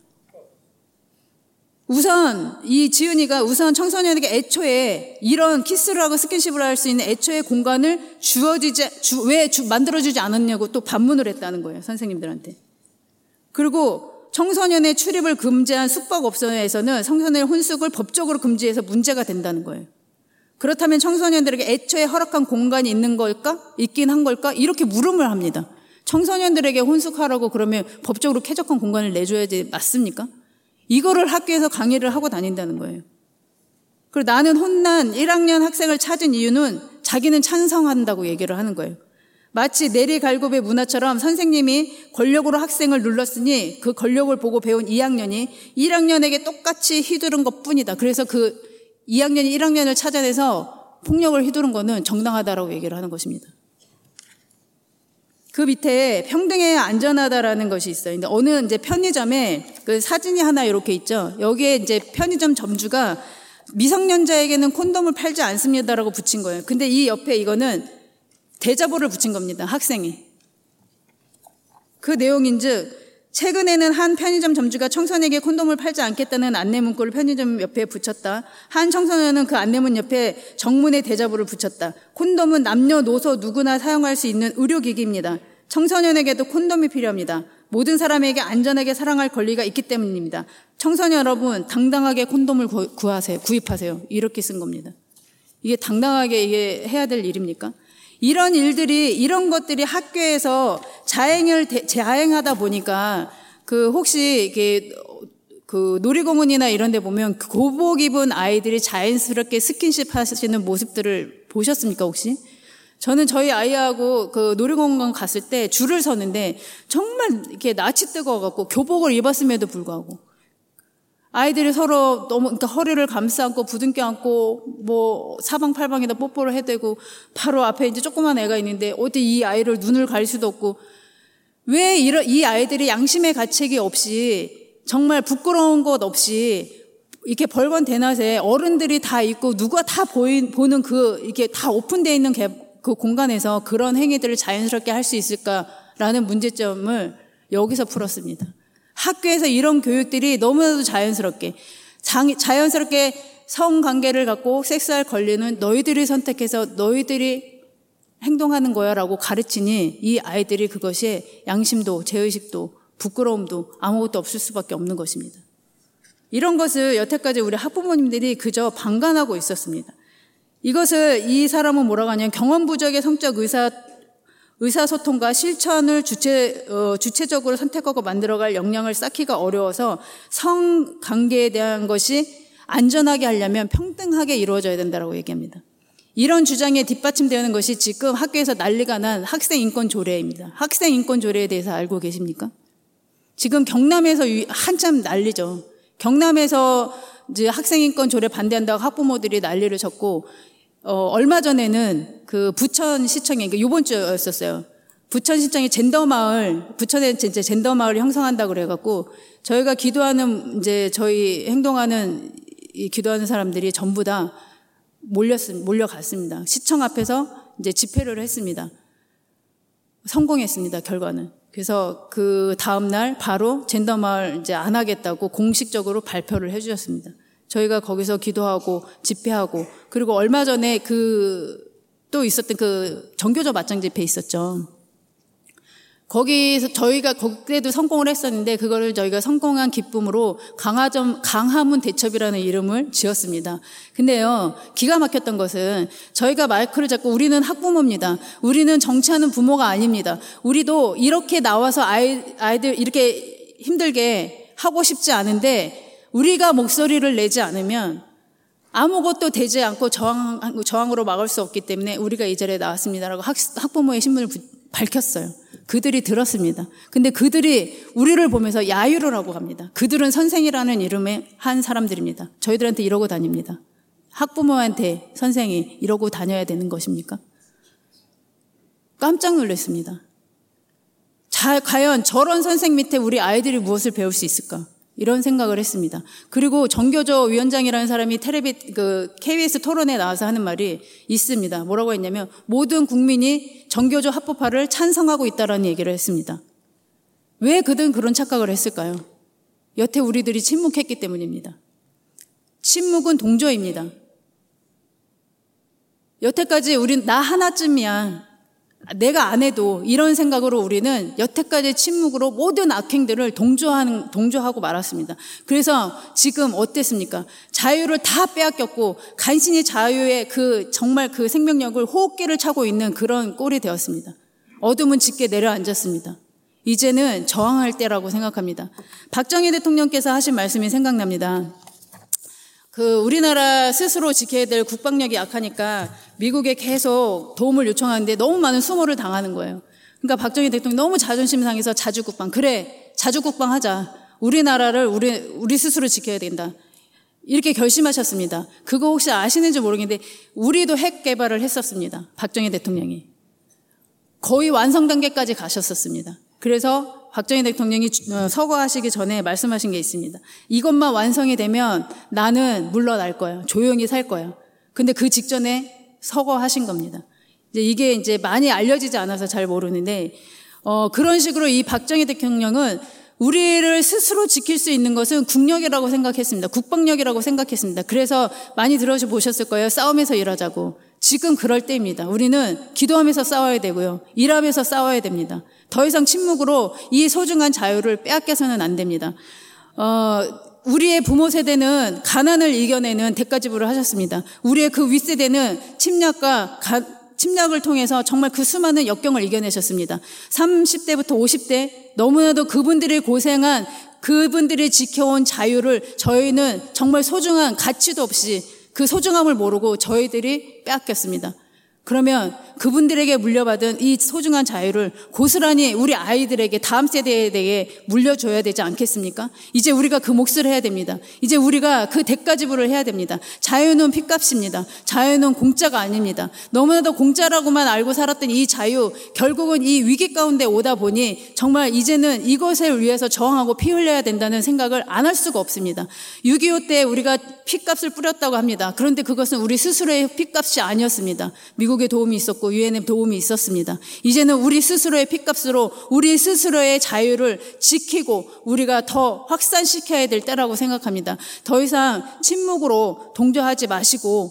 우선 이 지은이가 우선 청소년에게 애초에 이런 키스를 하고 스킨십을 할 수 있는 애초에 공간을 주어지지 주, 왜 주, 만들어주지 않았냐고 또 반문을 했다는 거예요, 선생님들한테. 그리고 청소년의 출입을 금지한 숙박업소에서는 청소년의 혼숙을 법적으로 금지해서 문제가 된다는 거예요. 그렇다면 청소년들에게 애초에 허락한 공간이 있는 걸까? 있긴 한 걸까? 이렇게 물음을 합니다. 청소년들에게 혼숙하라고 그러면 법적으로 쾌적한 공간을 내줘야지 맞습니까? 이거를 학교에서 강의를 하고 다닌다는 거예요. 그리고 나는 혼난 일 학년 학생을 찾은 이유는 자기는 찬성한다고 얘기를 하는 거예요. 마치 내리갈굽의 문화처럼 선생님이 권력으로 학생을 눌렀으니 그 권력을 보고 배운 이 학년이 일 학년에게 똑같이 휘두른 것뿐이다. 그래서 그 이 학년이 일 학년을 찾아내서 폭력을 휘두른 거는 정당하다라고 얘기를 하는 것입니다. 그 밑에 평등해야 안전하다라는 것이 있어요. 근데 어느 이제 편의점에 그 사진이 하나 이렇게 있죠. 여기에 이제 편의점 점주가 미성년자에게는 콘돔을 팔지 않습니다라고 붙인 거예요. 근데 이 옆에 이거는 대자보를 붙인 겁니다. 학생이. 그 내용인즉 최근에는 한 편의점 점주가 청소년에게 콘돔을 팔지 않겠다는 안내 문구를 편의점 옆에 붙였다. 한 청소년은 그 안내문 옆에 정문에 대자보를 붙였다. 콘돔은 남녀노소 누구나 사용할 수 있는 의료기기입니다. 청소년에게도 콘돔이 필요합니다. 모든 사람에게 안전하게 사랑할 권리가 있기 때문입니다. 청소년 여러분, 당당하게 콘돔을 구하세요. 구입하세요. 이렇게 쓴 겁니다. 이게 당당하게 이게 해야 될 일입니까? 이런 일들이, 이런 것들이 학교에서 자행을, 자행하다 보니까, 그, 혹시, 이게, 그, 놀이공원이나 이런 데 보면, 교복 입은 아이들이 자연스럽게 스킨십 하시는 모습들을 보셨습니까, 혹시? 저는 저희 아이하고 그 놀이공원 갔을 때 줄을 서는데, 정말 이렇게 낯이 뜨거워갖고, 교복을 입었음에도 불구하고, 아이들이 서로 너무, 그러니까 허리를 감싸 안고 부둥켜 안고 뭐 사방팔방에다 뽀뽀를 해대고 바로 앞에 이제 조그만 애가 있는데 어디 이 아이를 눈을 가릴 수도 없고 왜 이런, 이 아이들이 양심의 가책이 없이 정말 부끄러운 것 없이 이렇게 벌건 대낮에 어른들이 다 있고 누가 다 보인, 보는 그 이게 다 오픈되어 있는 그 공간에서 그런 행위들을 자연스럽게 할 수 있을까라는 문제점을 여기서 풀었습니다. 학교에서 이런 교육들이 너무나도 자연스럽게 자연스럽게 성관계를 갖고 섹스할 권리는 너희들이 선택해서 너희들이 행동하는 거야 라고 가르치니 이 아이들이 그것이 양심도 제의식도 부끄러움도 아무것도 없을 수밖에 없는 것입니다. 이런 것을 여태까지 우리 학부모님들이 그저 방관하고 있었습니다. 이것을 이 사람은 뭐라고 하냐면 경험 부족의 성적 의사 의사소통과 실천을 주체, 어, 주체적으로 선택하고 만들어갈 역량을 쌓기가 어려워서 성관계에 대한 것이 안전하게 하려면 평등하게 이루어져야 된다고 얘기합니다. 이런 주장에 뒷받침되는 것이 지금 학교에서 난리가 난 학생인권조례입니다. 학생인권조례에 대해서 알고 계십니까? 지금 경남에서 한참 난리죠. 경남에서 이제 학생인권조례 반대한다고 학부모들이 난리를 쳤고 어, 얼마 전에는 그 부천시청에, 그 요번 주였었어요. 부천시청이 젠더마을, 부천에 이제 젠더마을을 형성한다고 그래갖고, 저희가 기도하는, 이제 저희 행동하는, 이 기도하는 사람들이 전부 다 몰렸, 몰려갔습니다. 시청 앞에서 이제 집회를 했습니다. 성공했습니다, 결과는. 그래서 그 다음날 바로 젠더마을 이제 안 하겠다고 공식적으로 발표를 해주셨습니다. 저희가 거기서 기도하고 집회하고 그리고 얼마 전에 그 또 있었던 그 정교조 맞짱 집회 있었죠. 거기서 저희가 그때도 성공을 했었는데 그거를 저희가 성공한 기쁨으로 강화점 강화문 대첩이라는 이름을 지었습니다. 근데요 기가 막혔던 것은 저희가 마이크를 잡고 우리는 학부모입니다. 우리는 정치하는 부모가 아닙니다. 우리도 이렇게 나와서 아이 아이들 이렇게 힘들게 하고 싶지 않은데 우리가 목소리를 내지 않으면 아무것도 되지 않고 저항, 저항으로 막을 수 없기 때문에 우리가 이 자리에 나왔습니다라고 학, 학부모의 신분을 부, 밝혔어요. 그들이 들었습니다. 근데 그들이 우리를 보면서 야유로라고 합니다. 그들은 선생이라는 이름의 한 사람들입니다. 저희들한테 이러고 다닙니다. 학부모한테 선생이 이러고 다녀야 되는 것입니까? 깜짝 놀랐습니다. 자, 과연 저런 선생 밑에 우리 아이들이 무엇을 배울 수 있을까? 이런 생각을 했습니다. 그리고 정교조 위원장이라는 사람이 텔레비, 그, 케이비에스 토론에 나와서 하는 말이 있습니다. 뭐라고 했냐면, 모든 국민이 정교조 합법화를 찬성하고 있다라는 얘기를 했습니다. 왜 그들은 그런 착각을 했을까요? 여태 우리들이 침묵했기 때문입니다. 침묵은 동조입니다. 여태까지 우린 나 하나쯤이야. 내가 안 해도 이런 생각으로 우리는 여태까지 침묵으로 모든 악행들을 동조하는, 동조하고 말았습니다. 그래서 지금 어땠습니까? 자유를 다 빼앗겼고 간신히 자유의 그 정말 그 생명력을 호흡기를 차고 있는 그런 꼴이 되었습니다. 어둠은 짙게 내려앉았습니다. 이제는 저항할 때라고 생각합니다. 박정희 대통령께서 하신 말씀이 생각납니다. 그 우리나라 스스로 지켜야 될 국방력이 약하니까 미국에 계속 도움을 요청하는데 너무 많은 수모를 당하는 거예요. 그러니까 박정희 대통령이 너무 자존심 상해서 자주국방, 그래 자주국방 하자. 우리나라를 우리 우리 스스로 지켜야 된다. 이렇게 결심하셨습니다. 그거 혹시 아시는지 모르겠는데 우리도 핵 개발을 했었습니다. 박정희 대통령이. 거의 완성 단계까지 가셨었습니다. 그래서 박정희 대통령이 서거하시기 전에 말씀하신 게 있습니다. 이것만 완성이 되면 나는 물러날 거야. 조용히 살 거야. 근데 그 직전에 서거하신 겁니다. 이제 이게 이제 많이 알려지지 않아서 잘 모르는데, 어, 그런 식으로 이 박정희 대통령은 우리를 스스로 지킬 수 있는 것은 국력이라고 생각했습니다. 국방력이라고 생각했습니다. 그래서 많이 들어보셨을 거예요. 싸움에서 일하자고. 지금 그럴 때입니다. 우리는 기도하면서 싸워야 되고요. 일하면서 싸워야 됩니다. 더 이상 침묵으로 이 소중한 자유를 빼앗겨서는 안 됩니다. 어, 우리의 부모 세대는 가난을 이겨내는 대가 지불을 하셨습니다. 우리의 그 윗세대는 침략과 가, 침략을 통해서 정말 그 수많은 역경을 이겨내셨습니다. 삼십 대부터 오십 대 너무나도 그분들이 고생한 그분들이 지켜온 자유를 저희는 정말 소중한 가치도 없이 그 소중함을 모르고 저희들이 빼앗겼습니다. 그러면 그분들에게 물려받은 이 소중한 자유를 고스란히 우리 아이들에게 다음 세대에게 물려줘야 되지 않겠습니까? 이제 우리가 그 몫을 해야 됩니다. 이제 우리가 그 대가 지불을 해야 됩니다. 자유는 핏값입니다. 자유는 공짜가 아닙니다. 너무나도 공짜라고만 알고 살았던 이 자유, 결국은 이 위기 가운데 오다 보니 정말 이제는 이것을 위해서 저항하고 피 흘려야 된다는 생각을 안 할 수가 없습니다. 육이오 때 우리가 핏값을 뿌렸다고 합니다. 그런데 그것은 우리 스스로의 핏값이 아니었습니다. 미국의 도움이 있었고 유엔의 도움이 있었습니다. 이제는 우리 스스로의 핏값으로 우리 스스로의 자유를 지키고 우리가 더 확산시켜야 될 때라고 생각합니다. 더 이상 침묵으로 동조하지 마시고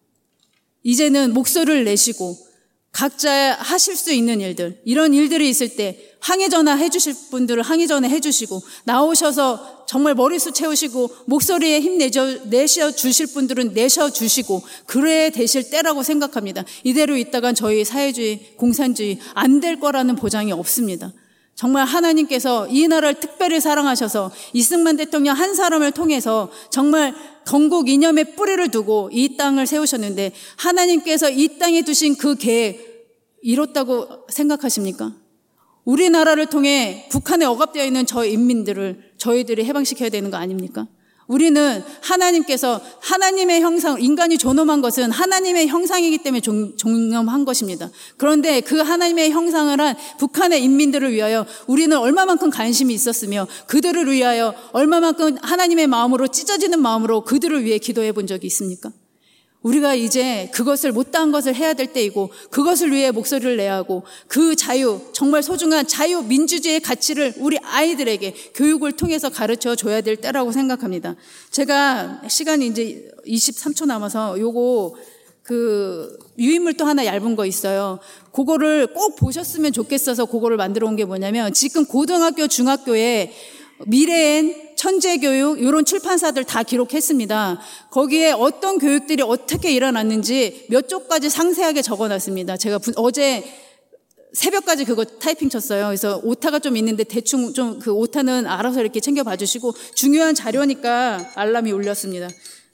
이제는 목소리를 내시고 각자 하실 수 있는 일들, 이런 일들이 있을 때 항의 전화 해주실 분들은 항의 전화 해주시고 나오셔서 정말 머리숱 채우시고 목소리에 힘내셔 내셔 주실 분들은 내셔 주시고 그래야 되실 때라고 생각합니다. 이대로 있다간 저희 사회주의, 공산주의 안 될 거라는 보장이 없습니다. 정말 하나님께서 이 나라를 특별히 사랑하셔서 이승만 대통령 한 사람을 통해서 정말 건국 이념의 뿌리를 두고 이 땅을 세우셨는데 하나님께서 이 땅에 두신 그 계획 이뤘다고 생각하십니까? 우리나라를 통해 북한에 억압되어 있는 저 인민들을 저희들이 해방시켜야 되는 거 아닙니까? 우리는 하나님께서 하나님의 형상, 인간이 존엄한 것은 하나님의 형상이기 때문에 존엄한 것입니다. 그런데 그 하나님의 형상을 한 북한의 인민들을 위하여 우리는 얼마만큼 관심이 있었으며 그들을 위하여 얼마만큼 하나님의 마음으로 찢어지는 마음으로 그들을 위해 기도해 본 적이 있습니까? 우리가 이제 그것을 못다한 것을 해야 될 때이고 그것을 위해 목소리를 내야 하고 그 자유, 정말 소중한 자유 민주주의의 가치를 우리 아이들에게 교육을 통해서 가르쳐 줘야 될 때라고 생각합니다. 제가 시간이 이제 이십삼 초 남아서 요거 그 유인물 또 하나 얇은 거 있어요. 그거를 꼭 보셨으면 좋겠어서 그거를 만들어 온 게 뭐냐면 지금 고등학교, 중학교에 미래엔 천재교육 이런 출판사들 다 기록했습니다. 거기에 어떤 교육들이 어떻게 일어났는지 몇 쪽까지 상세하게 적어놨습니다. 제가 어제 새벽까지 그거 타이핑 쳤어요. 그래서 오타가 좀 있는데 대충 좀 그 오타는 알아서 이렇게 챙겨봐 주시고 중요한 자료니까 알람이 울렸습니다.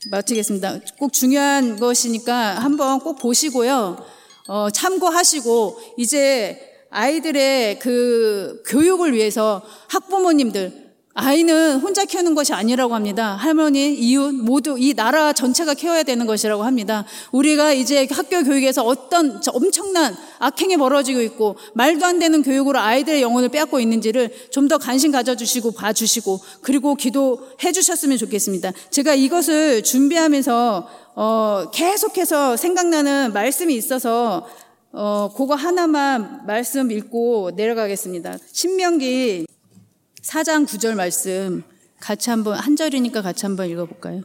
마치겠습니다. 꼭 중요한 것이니까 한번 꼭 보시고요. 어, 참고하시고 이제 아이들의 그 교육을 위해서 학부모님들, 아이는 혼자 키우는 것이 아니라고 합니다. 할머니, 이웃 모두 이 나라 전체가 키워야 되는 것이라고 합니다. 우리가 이제 학교 교육에서 어떤 엄청난 악행이 벌어지고 있고 말도 안 되는 교육으로 아이들의 영혼을 빼앗고 있는지를 좀 더 관심 가져주시고 봐주시고 그리고 기도해 주셨으면 좋겠습니다. 제가 이것을 준비하면서 어, 계속해서 생각나는 말씀이 있어서 어, 그거 하나만 말씀 읽고 내려가겠습니다. 신명기 사 장 구 절 말씀 같이 한번, 한 절이니까 같이 한번 읽어볼까요?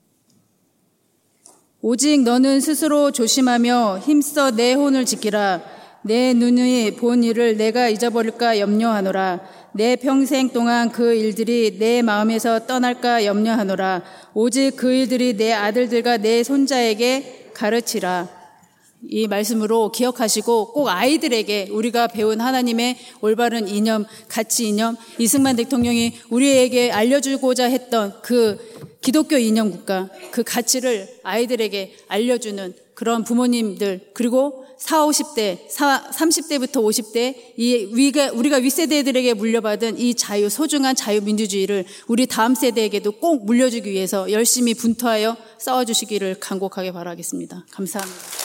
오직 너는 스스로 조심하며 힘써 내 혼을 지키라. 내 눈이 본 일을 내가 잊어버릴까 염려하노라. 내 평생 동안 그 일들이 내 마음에서 떠날까 염려하노라. 오직 그 일들이 내 아들들과 내 손자에게 가르치라. 이 말씀으로 기억하시고 꼭 아이들에게 우리가 배운 하나님의 올바른 이념, 가치 이념, 이승만 대통령이 우리에게 알려주고자 했던 그 기독교 이념 국가, 그 가치를 아이들에게 알려주는 그런 부모님들, 그리고 사오십 대, 삼십 대부터 오십 대, 이 우리가, 우리가 윗세대들에게 물려받은 이 자유, 소중한 자유민주주의를 우리 다음 세대에게도 꼭 물려주기 위해서 열심히 분투하여 싸워주시기를 간곡하게 바라겠습니다. 감사합니다.